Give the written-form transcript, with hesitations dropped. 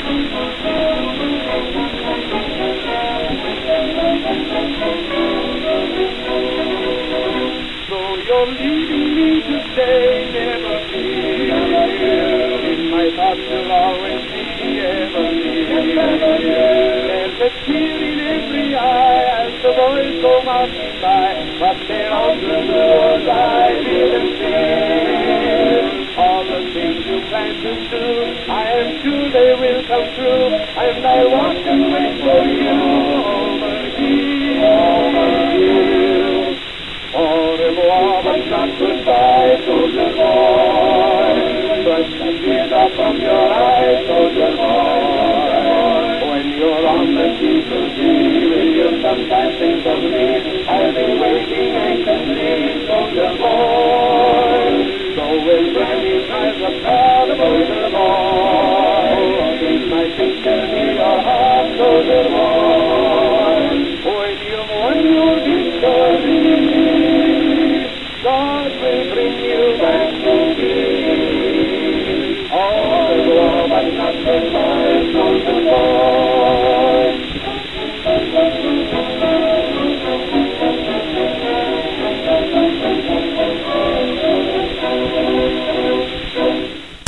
Though you're leaving me today, never fear. In my thoughts you'll always be ever near. There's a tear in every eye as the boys go marching by, but they're on the road I didn't see. All the things you plan to do, I am sure they will come true, and I want to wait for you over here. Au revoir, but not goodbye, soldier boy. Brush the tears out from your eyes, soldier boy. When you're on the T2G, will you sometimes think of me? I'll be waiting anxiously, soldier boy. So when Granny drives up the soldier boy, please my sister near your heart, soldier boy. When you've won your victory, God will bring you back to me. All the war, but not goodbye, soldier boy.